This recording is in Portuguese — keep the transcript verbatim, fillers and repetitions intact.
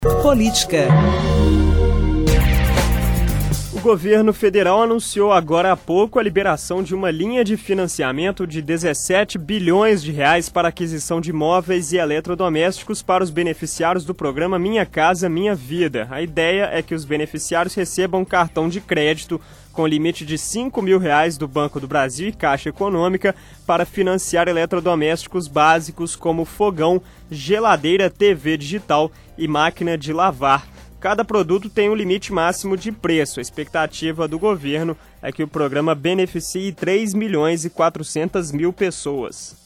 Política. O governo federal anunciou agora há pouco a liberação de uma linha de financiamento de dezessete bilhões de reais para aquisição de móveis e eletrodomésticos para os beneficiários do programa Minha Casa Minha Vida. A ideia é que os beneficiários recebam um cartão de crédito com limite de cinco mil reais do Banco do Brasil e Caixa Econômica para financiar eletrodomésticos básicos como fogão, geladeira, T V digital e máquina de lavar. Cada produto tem um limite máximo de preço. A expectativa do governo é que o programa beneficie três milhões e quatrocentas mil pessoas.